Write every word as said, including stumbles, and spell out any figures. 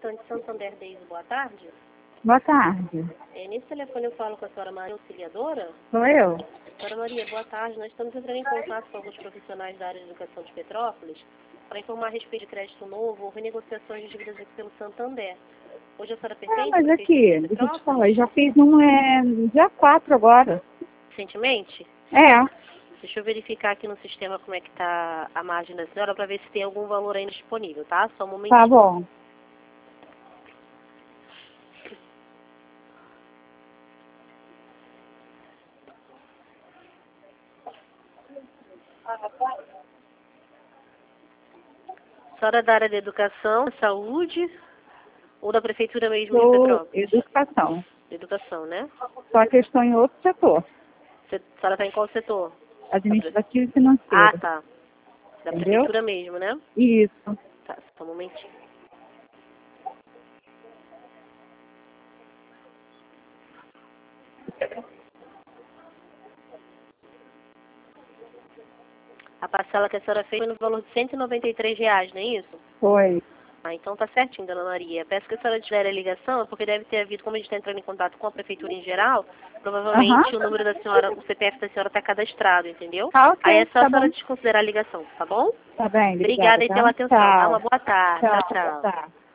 representante Santander Days, boa tarde. Boa tarde. É, nesse telefone eu falo com a senhora Maria Auxiliadora. Sou eu. Senhora Maria, boa tarde. Nós estamos entrando em contato com alguns profissionais da área de educação de Petrópolis para informar a respeito de crédito novo ou renegociações de dívidas aqui pelo Santander. Hoje a senhora Ah, pertence mas ao aqui, prefeito de deixa eu te Petrópolis? falar, eu já fiz um é, dia quatro agora. Recentemente? É, Deixa eu verificar aqui no sistema como é que está a margem da senhora para ver se tem algum valor ainda disponível, tá? Só um momentinho. tá bom. A senhora é da área de educação, saúde ou da prefeitura mesmo de Sou Petrópolis? educação. Educação, né? Só que eu estou em outro setor, Você- A senhora está em qual setor? administrativo e Ah, financeiro. tá. Da Entendeu? prefeitura mesmo, né? Isso. Tá, só um momentinho. A parcela que a senhora fez foi no valor de cento e noventa e três reais, não é isso? Foi. Ah, então tá certinho, dona Maria. Peço que a senhora tiver a ligação, é porque deve ter havido, como a gente está entrando em contato com a prefeitura em geral, provavelmente Aham. o número da senhora, o C P F da senhora está cadastrado, entendeu? Tá Aí é ok, só a tá senhora bom. desconsiderar a ligação, tá bom? Tá bem, Obrigada obrigada, aí pela tá? atenção, tá? Uma Tchau. boa tarde. Tchau, Tchau, boa tchau. tarde.